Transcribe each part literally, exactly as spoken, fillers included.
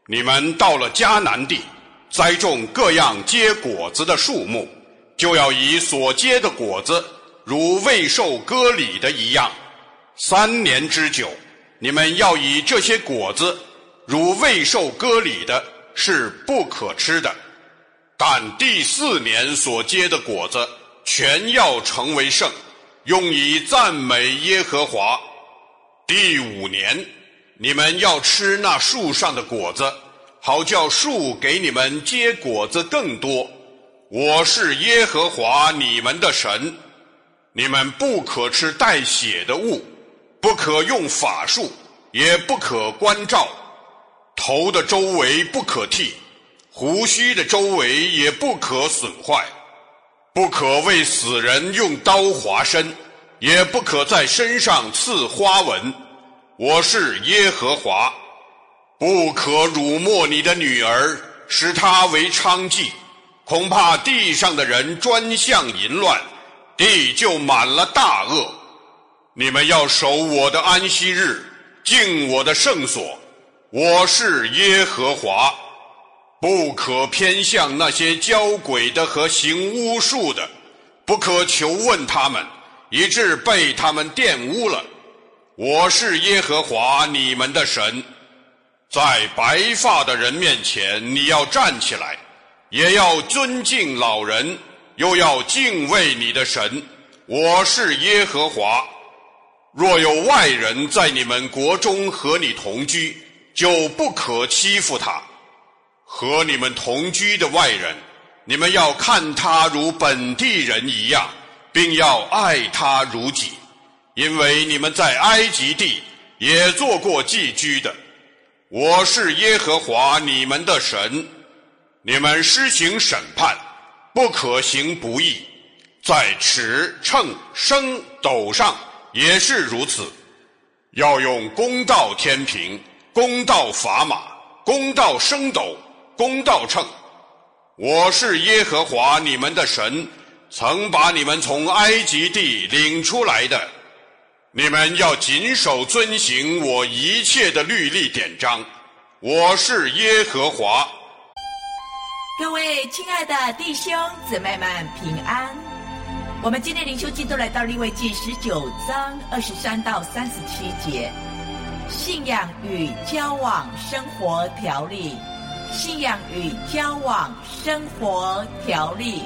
你们到了迦南地，栽种各样结果子的树木，就要以所结的果子如未受割礼的一样，三年之久，你们要以这些果子如未受割礼的是不可吃的。但第四年所结的果子全要成为圣，用以赞美耶和华。第五年，你们要吃那树上的果子，好叫树给你们结果子更多。我是耶和华你们的神。你们不可吃带血的物，不可用法术，也不可关照，头的周围不可剃，胡须的周围也不可损坏，不可为死人用刀划身，也不可在身上刺花纹。我是耶和华。不可辱没你的女儿，使她为娼妓，恐怕地上的人专向淫乱，地就满了大恶。你们要守我的安息日，敬我的圣所。我是耶和华。不可偏向那些交鬼的和行巫术的，不可求问他们，以致被他们玷污了。我是耶和华你们的神。在白发的人面前，你要站起来，也要尊敬老人，又要敬畏你的神。我是耶和华。若有外人在你们国中和你同居，就不可欺负他。和你们同居的外人，你们要看他如本地人一样，并要爱他如己，因为你们在埃及地也做过寄居的。我是耶和华你们的神。你们施行审判，不可行不义，在尺、秤、升、斗上也是如此，要用公道天平，公道砝码，公道升斗，公道秤。我是耶和华你们的神，曾把你们从埃及地领出来的。你们要谨守遵行我一切的律例典章。我是耶和华。 各位亲爱的弟兄姊妹们平安。我们今天灵修进度来到利未记十九章二十三到三十七节，信仰与交往生活条例。信仰与交往生活条例。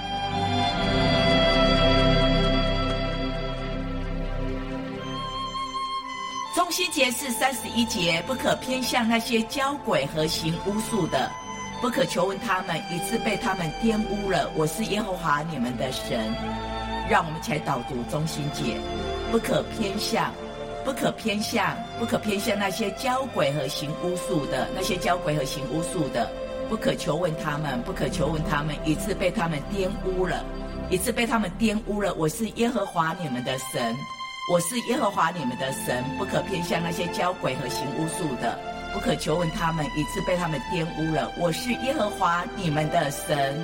中心节是三十一节，不可偏向那些交鬼和行巫术的，不可求问他们，以致被他们玷污了。我是耶和华你们的神。让我们一起来导读中心节，不可偏向，不可偏向，不可偏向那些交鬼和行巫术的，那些交鬼和行巫术的，不可求问他们，不可求问他们，以致被他们玷污了，以致被他们玷污了。我是耶和华你们的神。我是耶和华你们的神，不可偏向那些交鬼和行巫术的，不可求问他们，以致被他们玷污了。我是耶和华你们的神。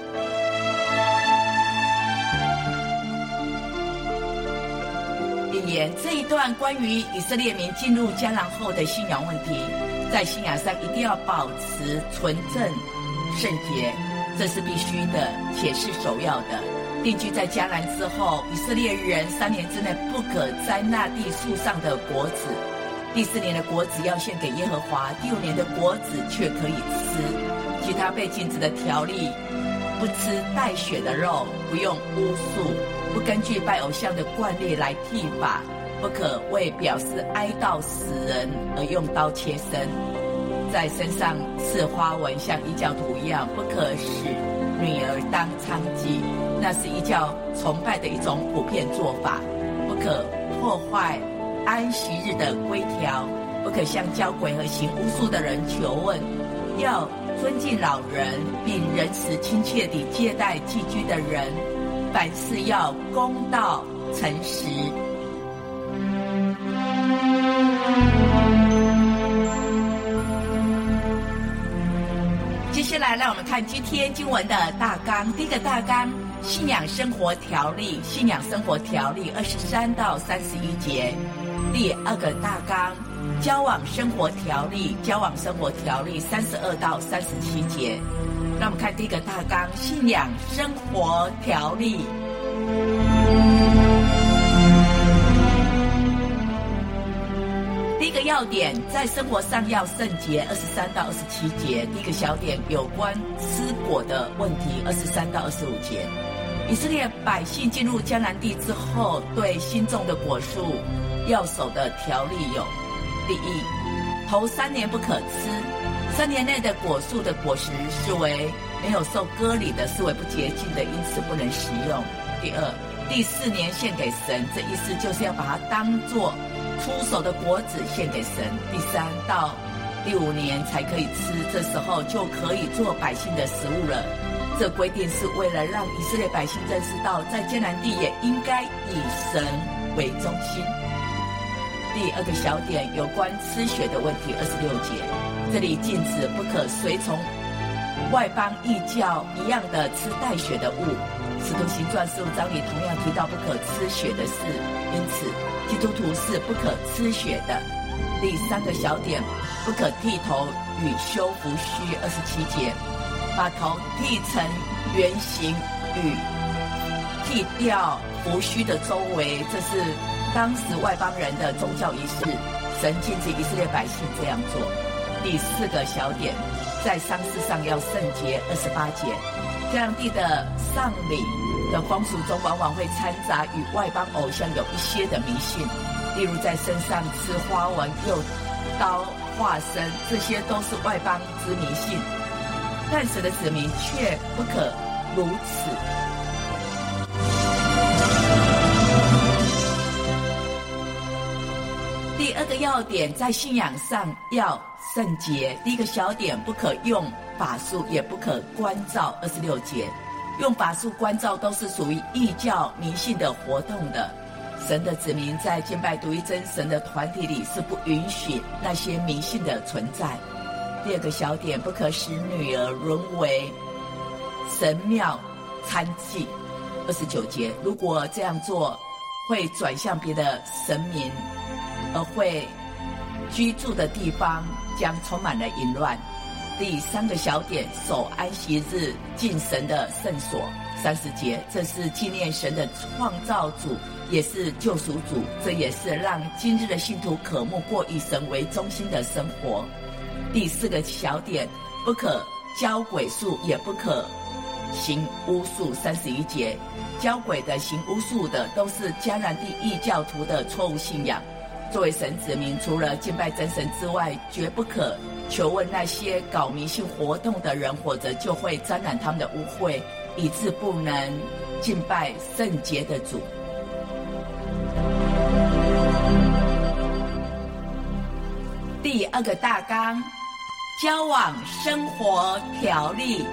引言这一段关于以色列民进入迦南后的信仰问题，在信仰上一定要保持纯正圣洁，这是必须的，且是首要的。定居在迦南之后，以色列人三年之内不可摘那地树上的果子。第四年的果子要献给耶和华，第五年的果子却可以吃。其他被禁止的条例：不吃带血的肉，不用巫术，不根据拜偶像的惯例来剃发，不可为表示哀悼死人而用刀切身，在身上刺花纹像异教徒一样，不可使女儿当娼妓，那是异教崇拜的一种普遍做法。不可破坏安息日的规条，不可向交鬼和行巫术的人求问，要尊敬老人，并仁慈亲切地接待寄居的人，凡事要公道诚实。接下来让我们看今天经文的大纲。第一个大纲，信仰生活条例，信仰生活条例二十三到三十一节。第二个大纲， 交往生活条例，交往生活条例三十二到三十七节。让我们看第一个大纲，信仰生活条例。第一个要点，在生活上要圣洁，二十三到二十七节。第一个小点，有关吃果的问题，二十三到二十五节。以色列百姓进入迦南地之后，对新种的果树要守的条例有：第一，头三年不可吃，三年内的果树的果实视为没有受割礼的，视为不洁净的，因此不能食用。第二，第四年献给神，这意思就是要把它当作出手的果子献给神。第三到第五年才可以吃，这时候就可以做百姓的食物了。这规定是为了让以色列百姓认识到，在迦南地也应该以神为中心。第二个小点，有关吃血的问题，二十六节，这里禁止不可随从外邦异教一样的吃带血的物。使徒行传十五章里同样提到不可吃血的事，因此基督徒是不可吃血的。第三个小点，不可剃头与修胡须，二十七节，把头剃成圆形与剃掉胡须的周围，这是当时外邦人的宗教仪式，神禁止以色列百姓这样做。第四个小点，在丧事上要圣洁，二十八节，迦南地的丧礼的风俗中往往会掺杂与外邦偶像有一些的迷信，例如在身上刺花纹、用刀划身，这些都是外邦之迷信，但神的子民却不可如此。第二个要点，在信仰上要圣洁。第一个小点，不可用法术，也不可关照，二十六节。用法术关照都是属于异教迷信的活动的。神的子民在敬拜独一真神的团体里是不允许那些迷信的存在。第二个小点，不可使女儿沦为神庙参祭，二十九节。如果这样做，会转向别的神明，而会居住的地方将充满了淫乱。第三个小点，守安息日，进神的圣所，三十节，这是纪念神的创造主，也是救赎主，这也是让今日的信徒渴慕过以神为中心的生活。第四个小点，不可交鬼术，也不可行巫术，三十一节，交鬼的、行巫术的都是迦南地异教徒的错误信仰。作为神子民，除了敬拜真神之外，绝不可求问那些搞迷信活动的人，或者就会沾染他们的污秽，以致不能敬拜圣洁的主。第二个大纲，交往生活条例。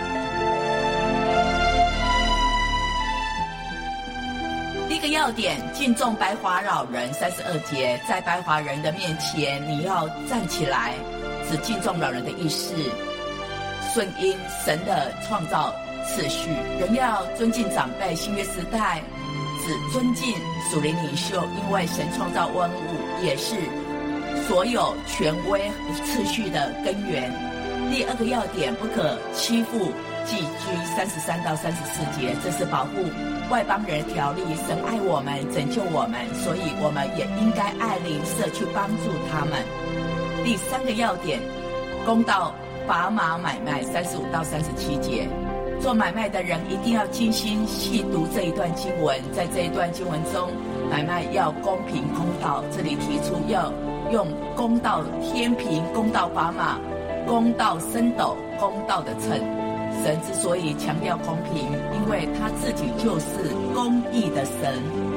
第一个要点，敬重白发老人，三十二节，在白发人的面前，你要站起来，指敬重老人的意思，顺应神的创造次序。人要尊敬长辈，新约时代只尊敬属灵领袖，因为神创造万物，也是所有权威次序的根源。第二个要点，不可欺负寄居，三十三到三十四节，这是保护外邦人的条例。神爱我们，拯救我们，所以我们也应该爱邻舍，去帮助他们。第三个要点，公道砝码买卖，三十五到三十七节，做买卖的人一定要精心细读这一段经文，在这一段经文中，买卖要公平公道，这里提出要用公道天平、公道砝码、公道升斗、公道的秤。神之所以强调公平，因为他自己就是公义的神。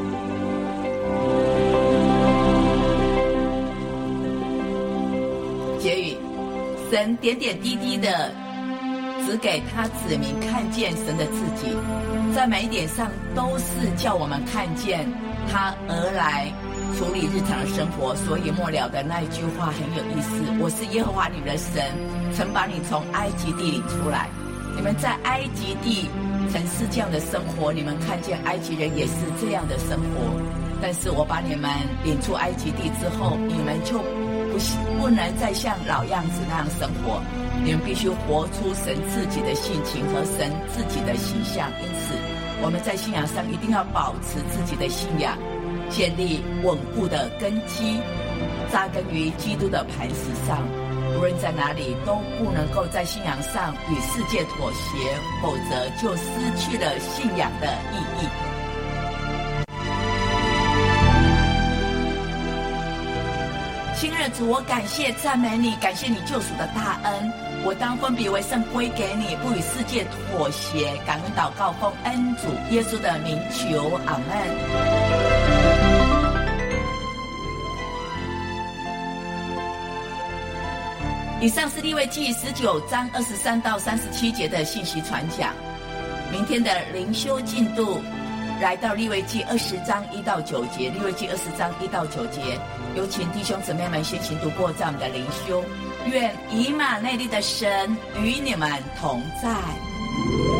结语，神点点滴滴的只给他子民看见神的自己，在每一点上都是叫我们看见他而来处理日常的生活。所以末了的那一句话很有意思，我是耶和华你们的神，曾把你从埃及地领出来。你们在埃及地曾是这样的生活，你们看见埃及人也是这样的生活，但是我把你们领出埃及地之后，你们就不不能再像老样子那样生活，你们必须活出神自己的性情和神自己的形象。因此，我们在信仰上一定要保持自己的信仰，建立稳固的根基，扎根于基督的磐石上。无论在哪里，都不能够在信仰上与世界妥协，否则就失去了信仰的意义。亲爱的主，我感谢赞美你，感谢你救赎的大恩，我当分别为圣归给你，不与世界妥协。感恩祷告奉恩主耶稣的名求，阿们。以上是利未记十九章二十三到三十七节的信息传讲。明天的灵修进度来到利未记二十章一到九节，利未记二十章一到九节，有请弟兄姊妹们先行读过这样的灵修。愿以马内利的神与你们同在。